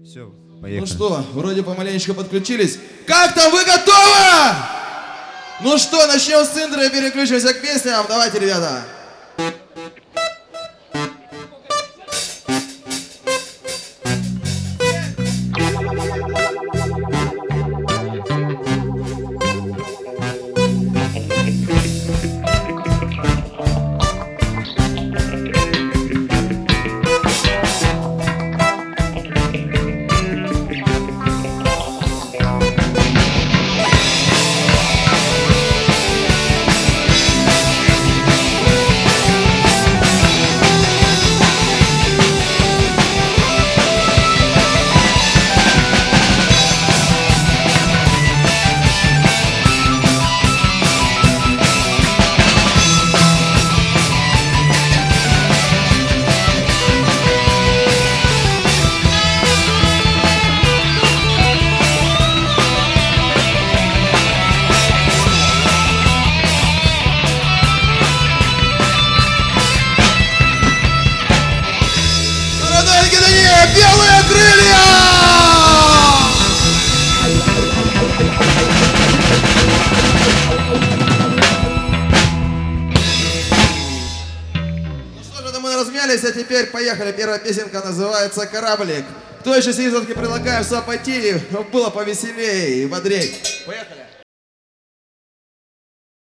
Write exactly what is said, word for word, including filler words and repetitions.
Все, поехали. Ну что, вроде помаленечку подключились. Как там, вы готовы? Ну что, начнем с интро и переключимся к песням. Давайте, ребята. Белые крылья! Ну что же, это мы размялись, а теперь поехали. Первая песенка называется «Кораблик». Кто еще сидит, предлагаем сюда пойти, было повеселее и бодрее. Поехали!